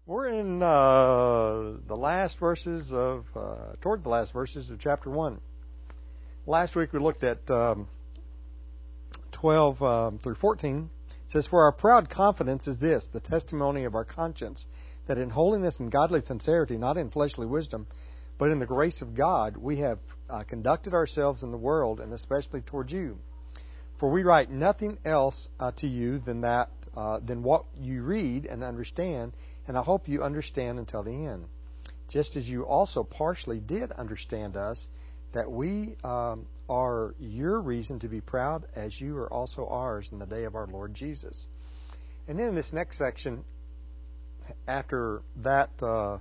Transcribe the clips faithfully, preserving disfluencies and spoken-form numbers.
We're in uh, the last verses of, uh, toward the last verses of chapter one. Last week we looked at um, twelve um, through fourteen. It says, "For our proud confidence is this, the testimony of our conscience, that in holiness and godly sincerity, not in fleshly wisdom, but in the grace of God, we have uh, conducted ourselves in the world, and especially toward you. For we write nothing else uh, to you than that, uh, than what you read and understand, and I hope you understand until the end. Just as you also partially did understand us, that we um, are your reason to be proud, as you are also ours in the day of our Lord Jesus." And then in this next section, after that, uh,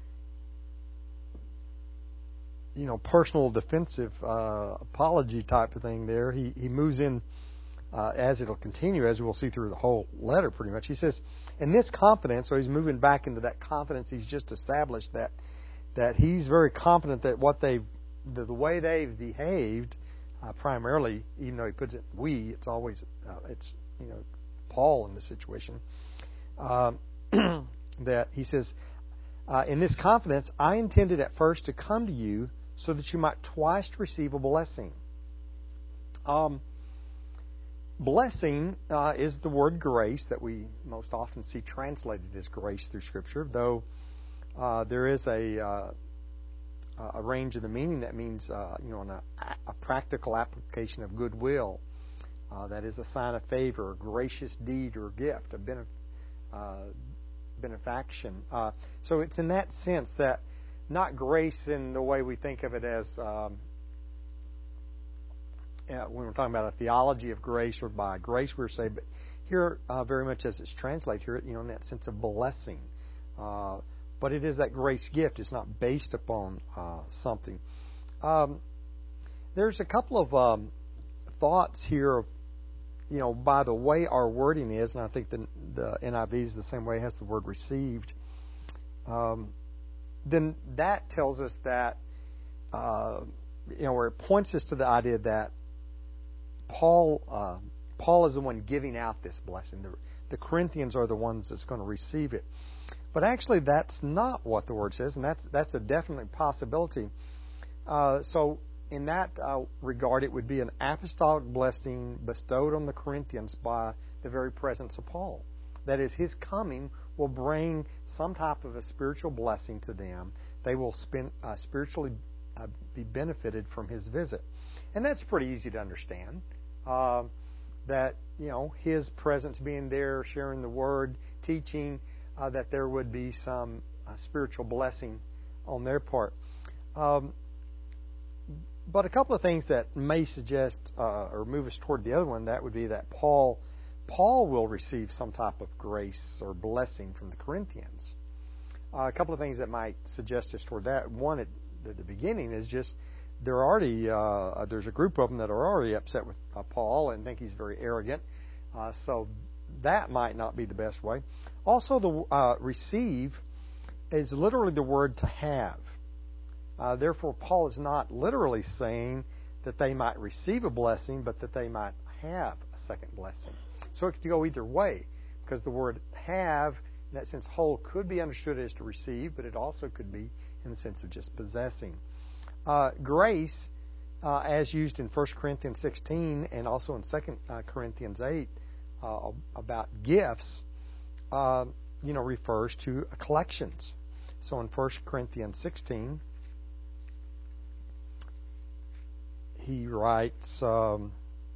you know, personal defensive uh, apology type of thing there, he, he moves in, uh, as it'll continue, as we'll see through the whole letter pretty much. He says, in this confidence, so he's moving back into that confidence he's just established, that that he's very confident that what they've, the, the way they've behaved, uh, primarily, even though he puts it we, it's always, uh, it's, you know, Paul in this situation, um, that he says, uh, in this confidence, I intended at first to come to you so that you might twice receive a blessing. Um, blessing uh, is the word grace that we most often see translated as grace through Scripture, though uh, there is a uh, a range of the meaning that means uh, you know an, a, a practical application of goodwill. Uh, that is a sign of favor, a gracious deed or gift, a benef- uh, benefaction. Uh, so it's in that sense that not grace in the way we think of it as um, uh, when we're talking about a theology of grace or by grace we're saved, but here uh, very much as it's translated here, you know, in that sense of blessing. Uh, but it is that grace gift. It's not based upon uh, something. Um, there's a couple of um, thoughts here of, you know, by the way our wording is, and I think the, the N I V is the same way, it has the word received, um, then that tells us that, uh, you know, where it points us to the idea that Paul uh, Paul is the one giving out this blessing. The, the Corinthians are the ones that's going to receive it. But actually that's not what the word says, and that's, that's a definite possibility. Uh, so in that uh, regard, it would be an apostolic blessing bestowed on the Corinthians by the very presence of Paul. That is, his coming will bring some type of a spiritual blessing to them. They will spend, uh, spiritually uh, be benefited from his visit. And that's pretty easy to understand. Uh, that, you know, his presence being there, sharing the word, teaching, uh, that there would be some uh, spiritual blessing on their part. Um, But a couple of things that may suggest uh, or move us toward the other one, that would be that Paul Paul will receive some type of grace or blessing from the Corinthians. Uh, a couple of things that might suggest us toward that. One, at the, the beginning, is just they're already uh, there's a group of them that are already upset with uh, Paul and think he's very arrogant. Uh, so that might not be the best way. Also, the uh, receive is literally the word to have. Uh, therefore, Paul is not literally saying that they might receive a blessing, but that they might have a second blessing. So it could go either way, because the word have, in that sense, hold, could be understood as to receive, but it also could be in the sense of just possessing. Uh, grace, uh, as used in First Corinthians sixteen and also in Second Corinthians eight uh, about gifts, uh, you know, refers to collections. So in First Corinthians sixteen, he writes, um,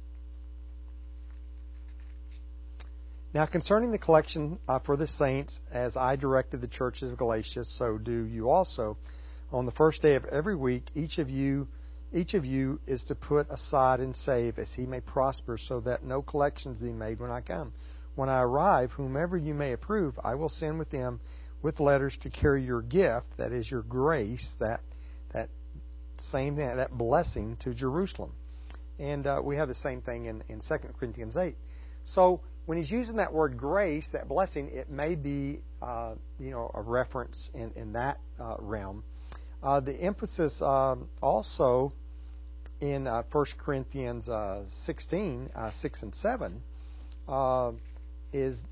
"Now concerning the collection uh, for the saints, as I directed the churches of Galatia, so do you also. On the first day of every week, each of you, each of you is to put aside and save, as he may prosper, so that no collections be made when I come. When I arrive, whomever you may approve, I will send with them with letters to carry your gift, that is your grace, that that." Same thing, that blessing to Jerusalem. And uh, we have the same thing in, in Second Corinthians eight. So when he's using that word grace, that blessing, it may be uh, you know a reference in, in that uh, realm. Uh, the emphasis um, also in uh, First Corinthians uh, sixteen, uh, six and seven, uh, is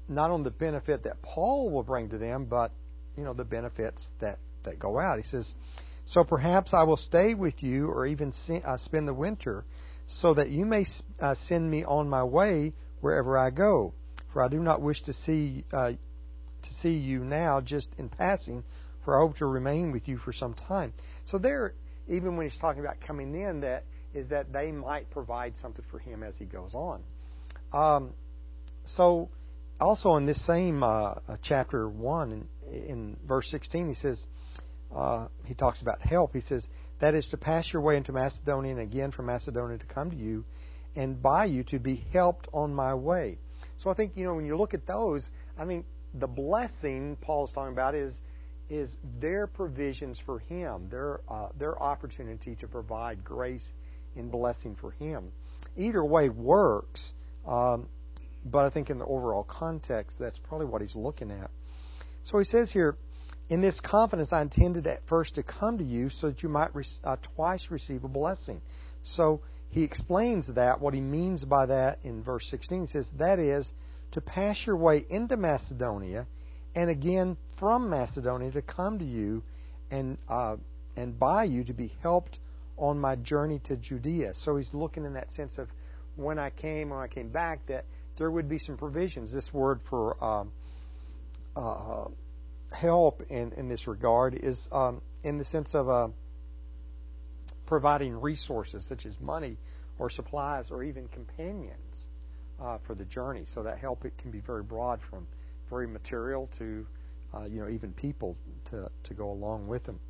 not on the benefit that Paul will bring to them, but you know the benefits that, that go out. He says, "So perhaps I will stay with you, or even se- uh, spend the winter, so that you may uh, send me on my way wherever I go. For I do not wish to see uh, to see you now, just in passing. For I hope to remain with you for some time." So there, even when he's talking about coming in, that is that they might provide something for him as he goes on. Um, so, also in this same uh, chapter one, in, in verse sixteen, he says, uh, he talks about help. He says, "That is to pass your way into Macedonia, and again from Macedonia to come to you, and by you to be helped on my way." So I think, you know, when you look at those, I mean, the blessing Paul's talking about is is their provisions for him, their uh, their opportunity to provide grace and blessing for him. Either way works, um, but I think in the overall context, that's probably what he's looking at. So he says here, "In this confidence I intended at first to come to you so that you might re- uh, twice receive a blessing." So he explains that, what he means by that in verse sixteen. He says, "That is, to pass your way into Macedonia, and again from Macedonia to come to you, and uh, and by you to be helped on my journey to Judea." So he's looking in that sense of when I came, when I came back, that there would be some provisions. This word for um, uh, help in, in this regard is um, in the sense of uh, providing resources such as money or supplies or even companions uh, for the journey. So that help, it can be very broad, from very material to uh, you know even people to to go along with them.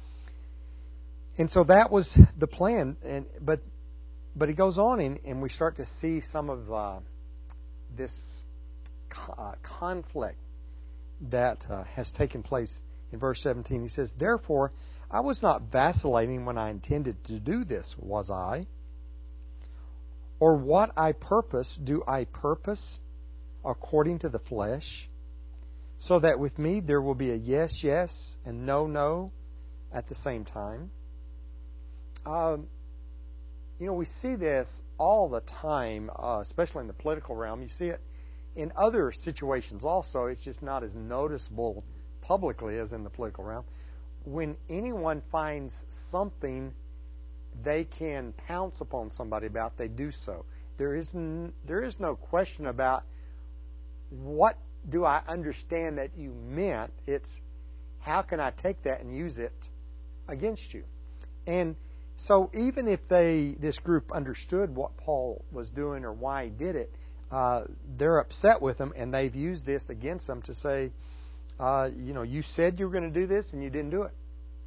And so that was the plan. And but but he goes on, and, and we start to see some of uh, this uh, conflict that uh, has taken place in verse seventeen. He says, "Therefore, I was not vacillating when I intended to do this, was I? Or what I purpose, do I purpose according to the flesh? So that with me there will be a yes, yes, and no, no at the same time." Um, you know, we see this all the time, uh, especially in the political realm. You see it in other situations also. It's just not as noticeable publicly as in the political realm. When anyone finds something they can pounce upon somebody about, they do so. There is n- there is no question about what do I understand that you meant. It's how can I take that and use it against you. And so even if they this group understood what Paul was doing or why he did it, uh, they're upset with him, and they've used this against them to say, uh, you know, you said you were going to do this and you didn't do it.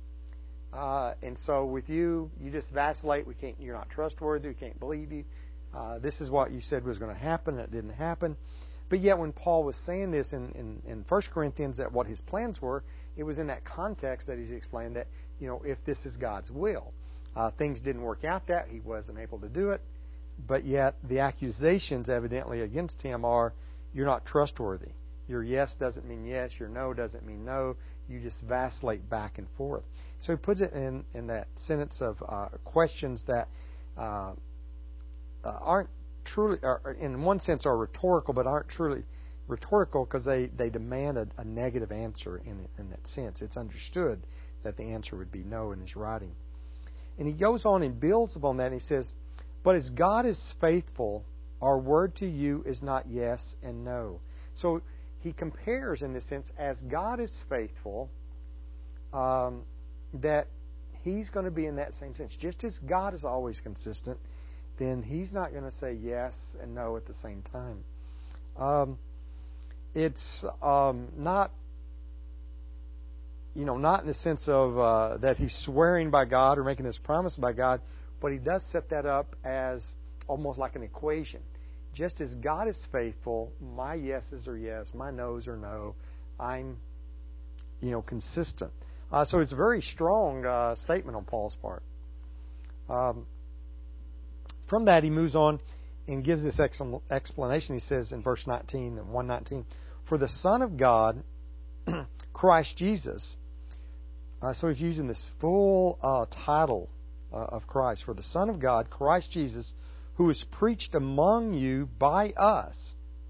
Uh, and so with you, you just vacillate. We can't. You're not trustworthy. We can't believe you. Uh, this is what you said was going to happen, and it didn't happen. But yet, when Paul was saying this in, in, in First Corinthians, that what his plans were, it was in that context that he's explained that, you know, if this is God's will, uh, things didn't work out that he wasn't able to do it. But yet, the accusations evidently against him are, you're not trustworthy. Your yes doesn't mean yes. Your no doesn't mean no. You just vacillate back and forth. So he puts it in, in that sentence of uh, questions that uh, uh, aren't truly, or in one sense, are rhetorical, but aren't truly rhetorical because they, they demand a, a negative answer in, in that sense. It's understood that the answer would be no in his writing. And he goes on and builds upon that, and he says, "But as God is faithful, our word to you is not yes and no." So he compares in this sense, as God is faithful, um, that he's going to be in that same sense. Just as God is always consistent, then he's not going to say yes and no at the same time. Um, it's um, not, you know, not in the sense of uh, that he's swearing by God or making this promise by God, but he does set that up as almost like an equation. Just as God is faithful, my yeses are yes, my noes are no. I'm, you know, consistent. Uh, so it's a very strong uh, statement on Paul's part. Um, from that, he moves on and gives this ex- explanation. He says in verse nineteen, one nineteen, "For the Son of God, Christ Jesus," uh, so he's using this full uh, title uh, of Christ, "For the Son of God, Christ Jesus, who is preached among you by us,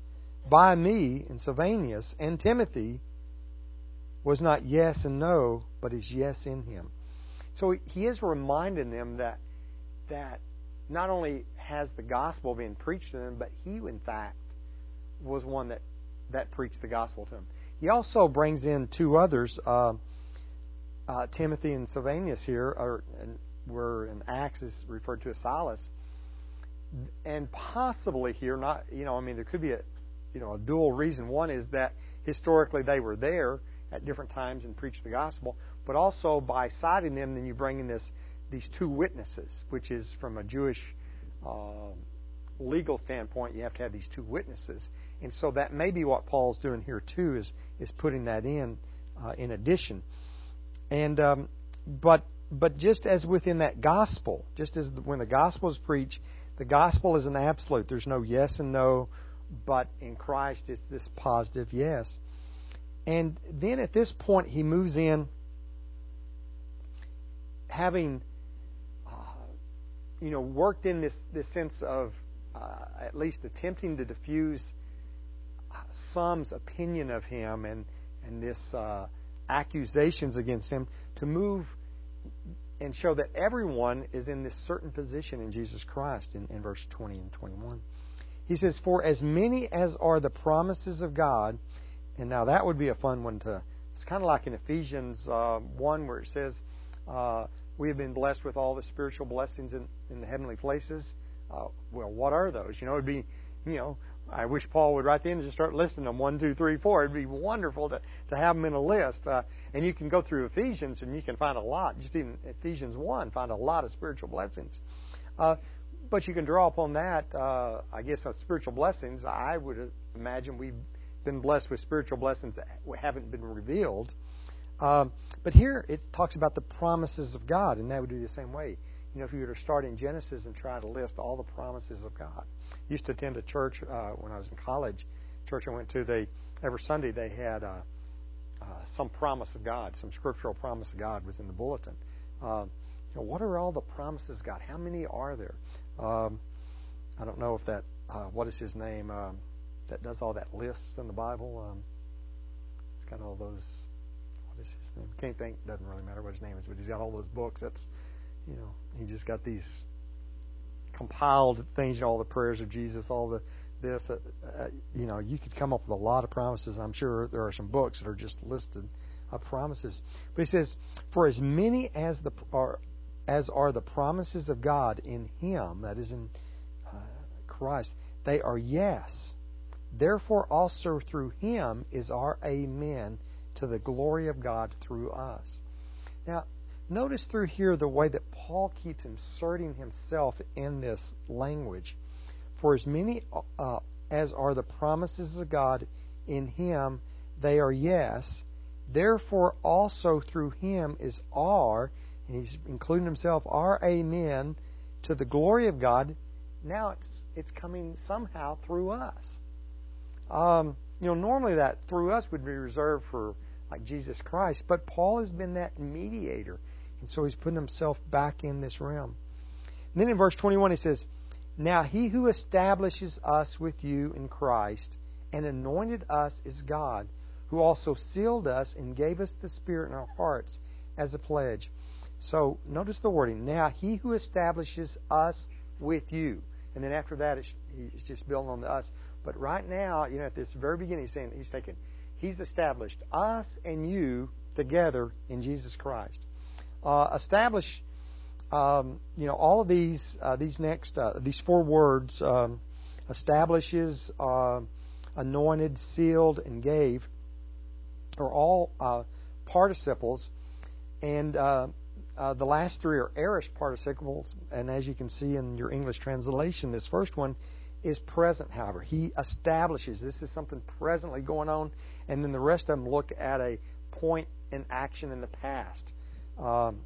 by me and Silvanus and Timothy was not yes and no, but is yes in him. So he is reminding them that that not only has the gospel been preached to them, but he, in fact, was one that, that preached the gospel to them. He also brings in two others, uh, uh, Timothy and Silvanus here, or, and where in Acts is referred to as Silas. And possibly here, not you know, I mean, there could be a you know a dual reason. One is that historically they were there at different times and preached the gospel, but also by citing them, then you bring in this these two witnesses, which is from a Jewish uh, legal standpoint, you have to have these two witnesses, and so that may be what Paul's doing here too, is is putting that in uh, in addition, and um, but but just as within that gospel, just as when the gospel is preached. The gospel is an absolute. There's no yes and no, but in Christ it's this positive yes. And then at this point he moves in, having uh, you know worked in this this sense of uh, at least attempting to diffuse some's opinion of him and and this uh, accusations against him, to move and show that everyone is in this certain position in Jesus Christ in, in verse twenty and twenty-one. He says, for as many as are the promises of God, and now that would be a fun one to, it's kind of like in Ephesians uh, one where it says, uh, we have been blessed with all the spiritual blessings in, in the heavenly places. Uh, well, what are those? You know, it'd be, you know, I wish Paul would right then and just start listing them, one, two, three, four. It'd be wonderful to, to have them in a list. Uh, and you can go through Ephesians and you can find a lot. Just even Ephesians one, find a lot of spiritual blessings. Uh, but you can draw upon that, uh, I guess, of spiritual blessings. I would imagine we've been blessed with spiritual blessings that haven't been revealed. Um, but here it talks about the promises of God, and that would do the same way. You know, if you were to start in Genesis and try to list all the promises of God. I used to attend a church uh, when I was in college. Church I went to, they every Sunday they had uh, uh, some promise of God, some scriptural promise of God was in the bulletin. Uh, you know, what are all the promises of God? How many are there? Um, I don't know if that, uh, what is his name, um, that does all that lists in the Bible. Um, it's got all those, what is his name? Can't think, doesn't really matter what his name is, but he's got all those books. That's, you know, he just got these compiled things, all the prayers of Jesus, all the this. Uh, uh, you know, you could come up with a lot of promises. I'm sure there are some books that are just listed of promises. But he says, "For as many as the are as are the promises of God in Him, that is in uh, Christ, they are yes. Therefore, also through Him is our amen to the glory of God through us." Now, notice through here the way that Paul keeps inserting himself in this language. For as many uh, as are the promises of God in Him, they are yes. Therefore, also through Him is our, and he's including himself, our amen to the glory of God. Now it's it's coming somehow through us. Um, you know, normally that through us would be reserved for like Jesus Christ, but Paul has been that mediator. And so he's putting himself back in this realm. And then in verse twenty-one he says, "Now He who establishes us with you in Christ and anointed us is God, who also sealed us and gave us the Spirit in our hearts as a pledge." So notice the wording. Now He who establishes us with you. And then after that, it's, he's just building on the us. But right now, you know, at this very beginning, he's saying, he's taking, He's established us and you together in Jesus Christ. Uh, establish, um, you know, all of these uh, these next uh, these four words: um, establishes, uh, anointed, sealed, and gave, are all uh, participles, and uh, uh, the last three are aorist participles. And as you can see in your English translation, this first one is present. However, He establishes. This is something presently going on, and then the rest of them look at a point in action in the past. Um,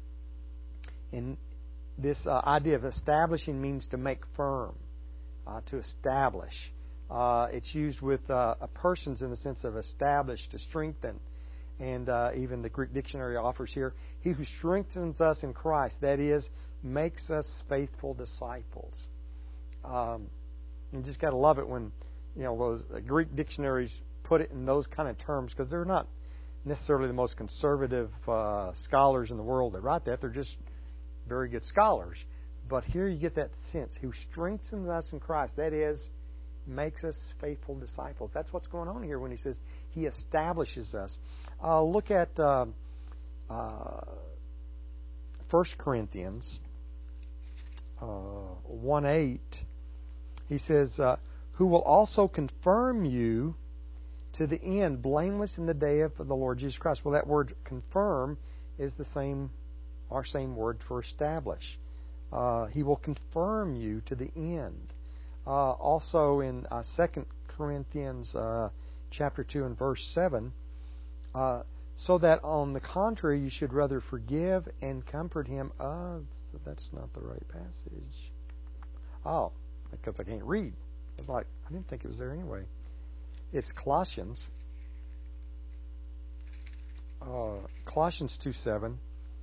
and this uh, idea of establishing means to make firm, uh, to establish. Uh, it's used with uh, a persons in the sense of establish, to strengthen. And uh, even the Greek dictionary offers here, He who strengthens us in Christ, that is, makes us faithful disciples. Um, you just got to love it when you know, those Greek dictionaries put it in those kind of terms because they're not necessarily the most conservative uh, scholars in the world that write that. They're just very good scholars. But here you get that sense. Who strengthens us in Christ. That is, makes us faithful disciples. That's what's going on here when he says he establishes us. Uh, look at uh, uh, First Corinthians uh, one eight. He says, uh, who will also confirm you to the end, blameless in the day of the Lord Jesus Christ. Well, that word confirm is the same, our same word for establish. Uh, he will confirm you to the end. Uh, also in uh, Second Corinthians uh, chapter two and verse seven, uh, so that on the contrary you should rather forgive and comfort him. Uh, that's not the right passage. Oh, because I can't read. I was like, I didn't think it was there anyway. It's Colossians. Uh, Colossians two seven.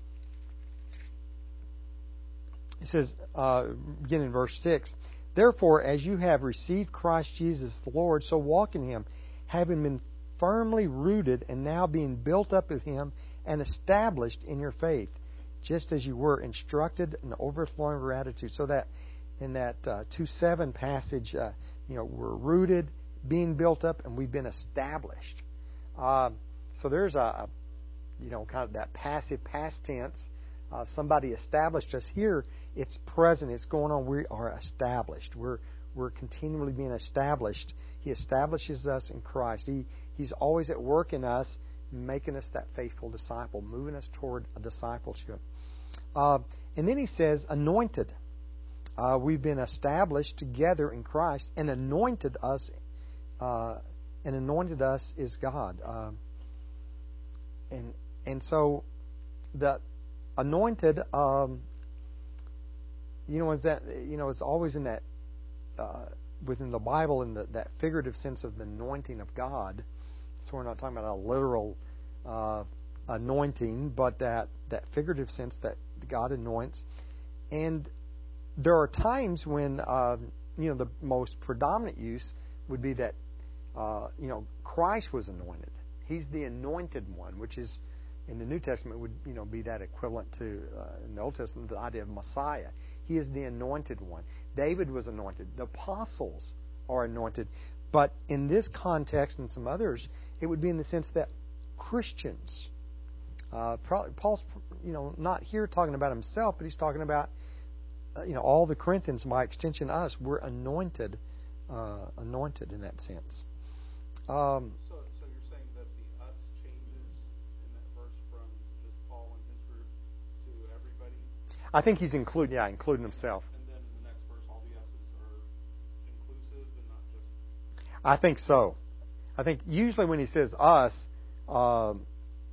It says, uh, beginning in verse six, therefore, as you have received Christ Jesus the Lord, so walk in Him, having been firmly rooted and now being built up of Him and established in your faith, just as you were instructed and overflowing with gratitude. So that in that uh, two seven passage, uh, you know, we're rooted, being built up, and we've been established. Uh, so there's a, a, you know, kind of that passive past tense. Uh, somebody established us. Here, it's present. It's going on. We are established. We're we're continually being established. He establishes us in Christ. He He's always at work in us, making us that faithful disciple, moving us toward a discipleship. Uh, and then he says, anointed. Uh, we've been established together in Christ, and anointed us. Uh, and anointed us is God. Uh, and and so the anointed, um, you know, is that you know, it's always in that uh, within the Bible in the, that figurative sense of the anointing of God. So we're not talking about a literal uh, anointing, but that that figurative sense that God anoints. And there are times when uh, you know the most predominant use would be that uh, you know Christ was anointed. He's the anointed one, which is in the New Testament would you know be that equivalent to uh, in the Old Testament the idea of Messiah. He is the anointed one. David was anointed. The apostles are anointed. But in this context and some others, it would be in the sense that Christians, uh, Paul's you know not here talking about himself, but he's talking about uh, you know all the Corinthians, by extension us. We're anointed, uh, anointed in that sense. Um, so, so you're saying that the us changes in that verse from just Paul and his group to everybody? I think he's including, yeah, including himself. And then in the next verse, all the us's are inclusive and not just. I think so. I think usually when he says us, um,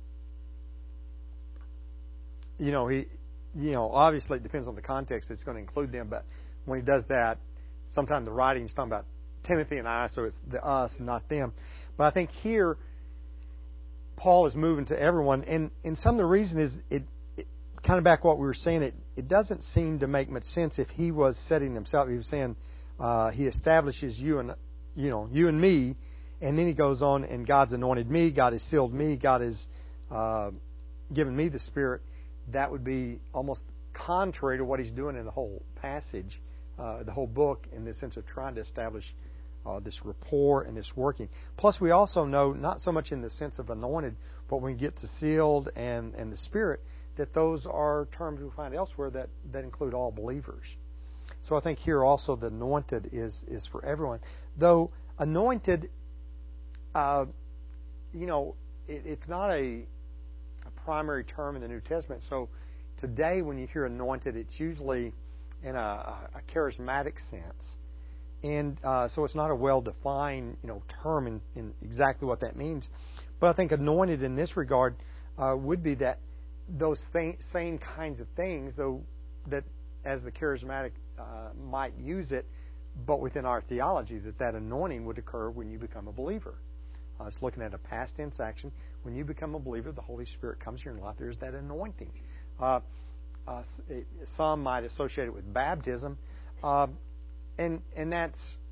you know, he, you know, obviously it depends on the context. It's going to include them, but when he does that, sometimes the writing is talking about Timothy and I, so it's the us, not them. But I think here, Paul is moving to everyone, and, and some of the reason is it, it kind of back what we were saying. It it doesn't seem to make much sense if he was setting himself. He was saying uh, he establishes you and you know you and me, and then he goes on and God's anointed me, God has sealed me, God has uh, given me the Spirit. That would be almost contrary to what he's doing in the whole passage, uh, the whole book, in the sense of trying to establish Uh, this rapport and this working. Plus, we also know, not so much in the sense of anointed, but when we get to sealed and, and the Spirit, that those are terms we find elsewhere that, that include all believers. So I think here also the anointed is, is for everyone. Though anointed, uh, you know, it, it's not a, a primary term in the New Testament. So today when you hear anointed, it's usually in a, a charismatic sense. And uh, so it's not a well-defined, you know, term in, in exactly what that means. But I think anointed in this regard uh, would be that those th- same kinds of things, though, that as the charismatic uh, might use it, but within our theology, that that anointing would occur when you become a believer. Uh, it's looking at a past tense action. When you become a believer, the Holy Spirit comes to your life. There's that anointing. Uh, uh, some might associate it with baptism. Uh, And and that's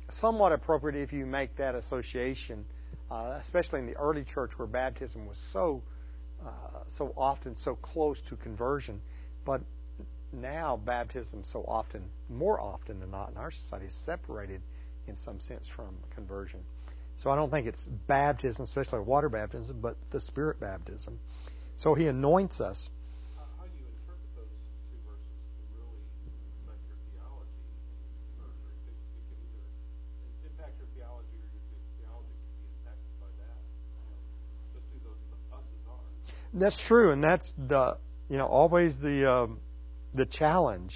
somewhat appropriate if you make that association, uh, especially in the early church where baptism was so uh, so often so close to conversion. But now baptism so often, more often than not in our society, is separated in some sense from conversion. So I don't think it's baptism, especially water baptism, but the Spirit baptism. So He anoints us. How you interpret those two verses can really affect your theology, or it, it can either impact your theology, or your theology can be impacted by that. You know, just who those us's are. That's true, and that's the you know always the um, the challenge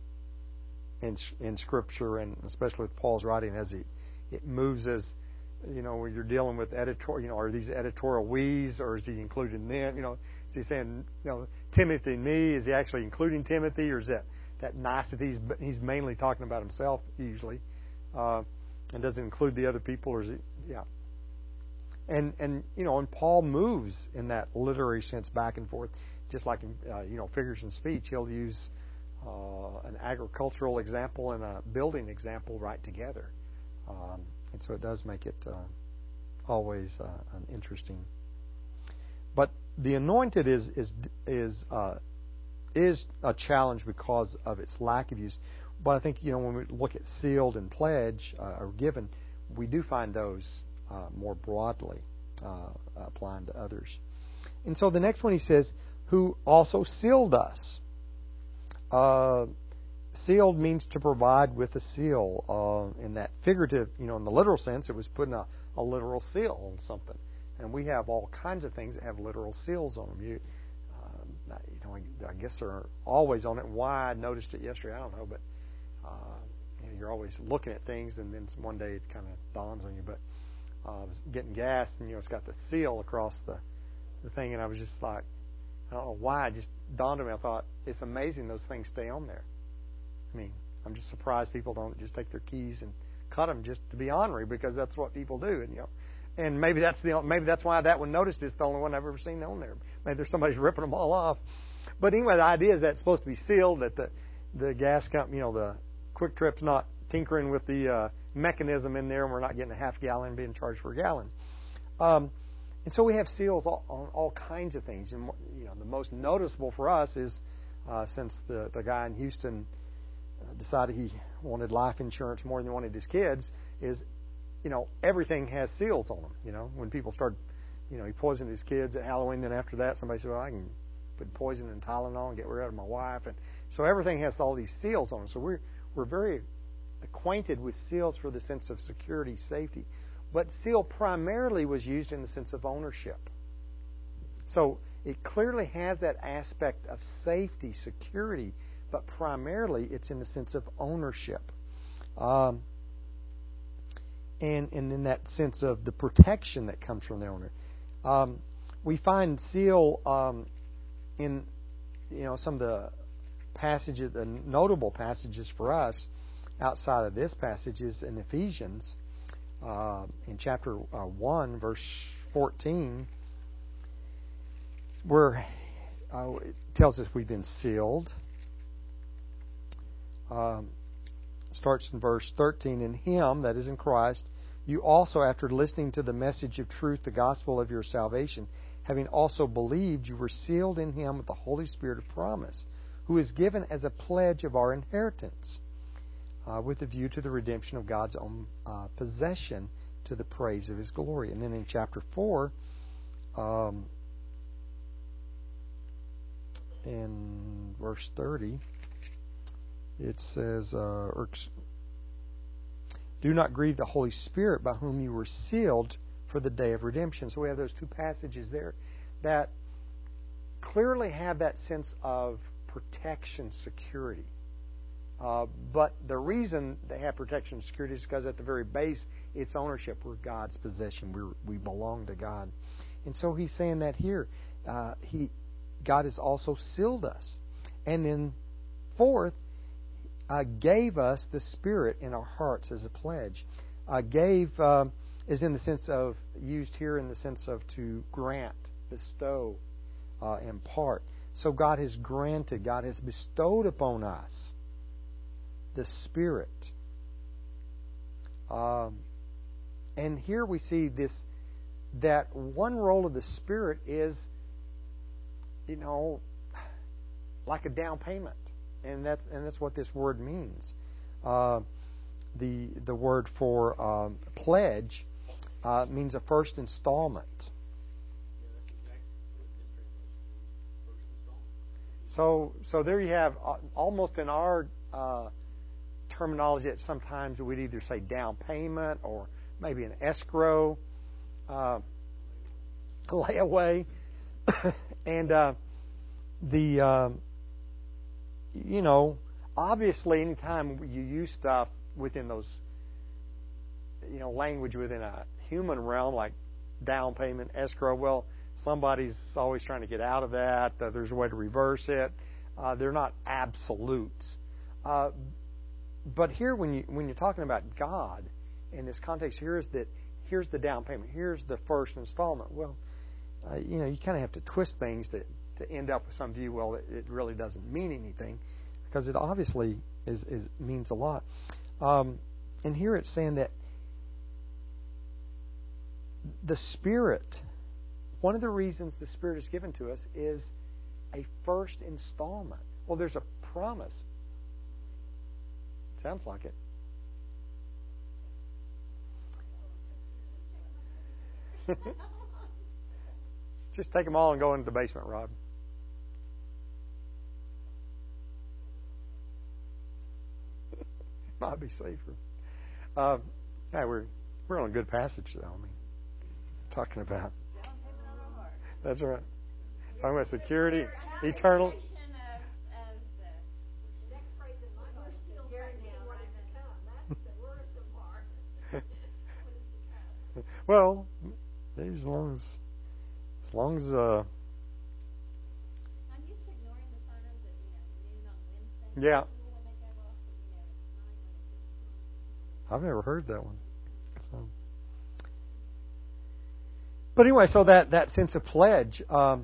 in in Scripture, and especially with Paul's writing, as he it moves as you know when you're dealing with editorial, you know, are these editorial we's, or is he including them? You know, is he saying you know Timothy and me? Is he actually including Timothy, or is that that niceties? He's mainly talking about himself usually, uh, and doesn't include the other people, or is he? Yeah. And and you know, and Paul moves in that literary sense back and forth, just like in uh, you know figures in speech. He'll use uh, an agricultural example and a building example right together, um, and so it does make it uh, always uh, an interesting. But the anointed is is is uh, is a challenge because of its lack of use. But I think you know when we look at sealed and pledge uh, or given, we do find those Uh, more broadly uh, applying to others. And so the next one he says, who also sealed us. Uh, sealed means to provide with a seal. Uh, in that figurative, you know, in the literal sense, it was putting a, a literal seal on something. And we have all kinds of things that have literal seals on them. You, uh, you know, I guess they're always on it. Why I noticed it yesterday, I don't know. But uh, you know, you're always looking at things, and then one day it kind of dawns on you. But Uh, I was getting gas, and you know it's got the seal across the the thing, and I was just like, I don't know why. It just dawned on me. I thought it's amazing those things stay on there. I mean, I'm just surprised people don't just take their keys and cut them just to be ornery, because that's what people do, and you know, and maybe that's the maybe that's why that one noticed is the only one I've ever seen on there. Maybe there's somebody's ripping them all off. But anyway, the idea is that it's supposed to be sealed. That the the gas company, you know, the Quick Trip's not tinkering with the uh, mechanism in there, and we're not getting a half gallon being charged for a gallon. Um, and so we have seals all, on all kinds of things. And you know, the most noticeable for us is uh, since the the guy in Houston uh, decided he wanted life insurance more than he wanted his kids, is you know everything has seals on them. You know, when people start, you know, he poisoned his kids at Halloween. Then after that, somebody said, "Well, I can put poison in Tylenol and get rid of my wife," and so everything has all these seals on them. So we're we're very acquainted with seals for the sense of security, safety. But seal primarily was used in the sense of ownership. So it clearly has that aspect of safety, security, but primarily it's in the sense of ownership. Um, and, and in that sense of the protection that comes from the owner. Um, we find seal um, in you know some of the passages, the notable passages for us outside of this passage is in Ephesians, uh, in chapter uh, one, verse fourteen, where uh, it tells us we've been sealed. Um, starts in verse thirteen, in Him, that is in Christ, you also, after listening to the message of truth, the gospel of your salvation, having also believed, you were sealed in Him with the Holy Spirit of promise, who is given as a pledge of our inheritance, Uh, with a view to the redemption of God's own uh, possession, to the praise of His glory. And then in chapter four, um, in verse thirty, it says, uh, do not grieve the Holy Spirit, by whom you were sealed for the day of redemption. So we have those two passages there that clearly have that sense of protection, security. Uh, but the reason they have protection and security is because at the very base, it's ownership. We're God's possession. We're, we belong to God. And so he's saying that here. Uh, he, God has also sealed us. And then fourth, uh, gave us the Spirit in our hearts as a pledge. Uh, gave uh, is in the sense of, used here in the sense of to grant, bestow, uh, impart. So God has granted, God has bestowed upon us the Spirit Um, and here we see this, that one role of the Spirit is, you know, like a down payment. And that's, and that's what this word means. Uh, the, the word for um, pledge uh, means a first installment. So, so there you have, uh, almost in our uh, terminology, that sometimes we'd either say down payment or maybe an escrow, uh, layaway, and uh, the uh, you know, obviously, anytime you use stuff within those, you know, language within a human realm, like down payment, escrow, well, somebody's always trying to get out of that. Uh, there's a way to reverse it. Uh, they're not absolutes. Uh, but here, when you when you're talking about God in this context, here's that here's the down payment. Here's the first installment. Well, uh, you know, you kind of have to twist things to to end up with some view. Well, it, it really doesn't mean anything, because it obviously is, is means a lot. Um, and here it's saying that the Spirit, one of the reasons the Spirit is given to us is a first installment. Well, there's a promise. Sounds like it. Just take them all and go into the basement, Rob. Might be safer. Uh, yeah, we're we're on a good passage, though. I mean, talking about. That's right. Talking about security, eternal. Well, as long as as long as uh. I'm used to ignoring the signs at you know noon on Wednesday. Yeah. When they go off, but you know it's nine when it's. I've never heard that one. So. But anyway, so that, that sense of pledge, um,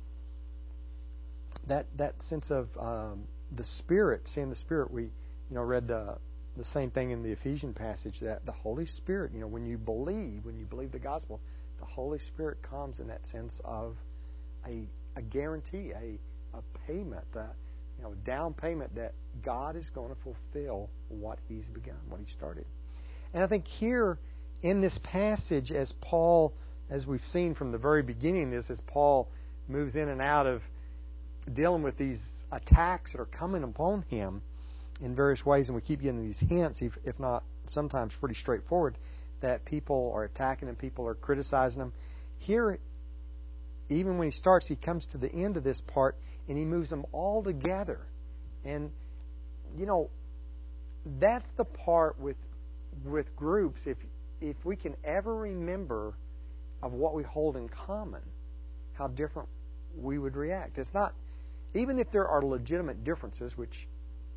that that sense of um, the Spirit, seeing the Spirit, we you know read the the same thing in the Ephesian passage, that the Holy Spirit, you know, when you believe, when you believe the gospel, the Holy Spirit comes in that sense of a a guarantee, a a payment, a, you know, down payment that God is going to fulfill what He's begun, what He started. And I think here in this passage, as Paul, as we've seen from the very beginning, is as Paul moves in and out of dealing with these attacks that are coming upon him in various ways, and we keep getting these hints, if, if not sometimes pretty straightforward, that people are attacking him, people are criticizing him. Here, even when he starts, he comes to the end of this part, and he moves them all together. And, you know, that's the part with with groups, if if we can ever remember of what we hold in common, how different we would react. It's not, even if there are legitimate differences, which,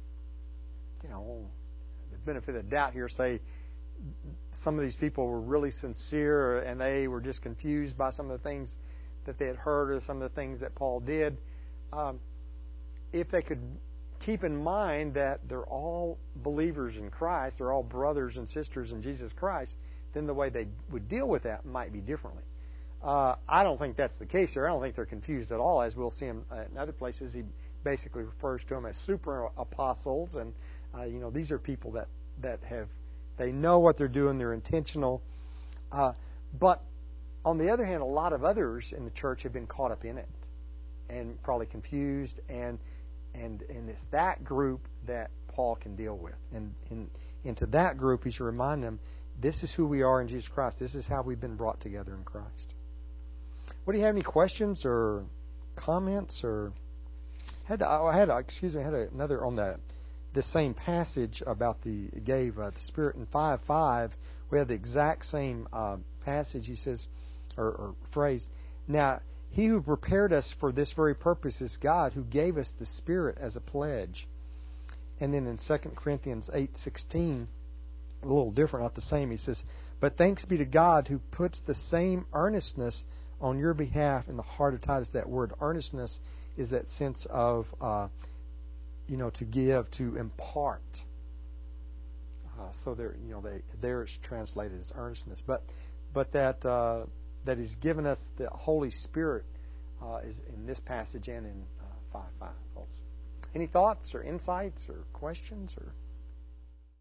you know, the benefit of the doubt here, say some of these people were really sincere and they were just confused by some of the things that they had heard or some of the things that Paul did. Um, if they could keep in mind that they're all believers in Christ, they're all brothers and sisters in Jesus Christ, then the way they would deal with that might be differently. Uh, I don't think that's the case here. I don't think they're confused at all. As we'll see in, uh, in other places, he basically refers to them as super apostles, and uh, you know, these are people that that have, they know what they're doing, they're intentional. Uh, but on the other hand, a lot of others in the church have been caught up in it and probably confused, and and and it's that group that Paul can deal with. And in into that group, he should remind them, this is who we are in Jesus Christ. This is how we've been brought together in Christ. What do you have, any questions or comments? Or had I had excuse me, I had another on the the same passage about the gave uh, the Spirit in five five. We have the exact same uh, passage. He says, or, or phrase. Now, He who prepared us for this very purpose is God, who gave us the Spirit as a pledge. And then in Second Corinthians eight sixteen, a little different, not the same. He says, but thanks be to God who puts the same earnestness on your behalf in the heart of Titus. That word earnestness is that sense of, uh, you know, to give, to impart. Uh, so there, you know, they there it's translated as earnestness, but but that uh, that He's given us the Holy Spirit uh, is in this passage and in uh, five five also. Any thoughts or insights or questions or?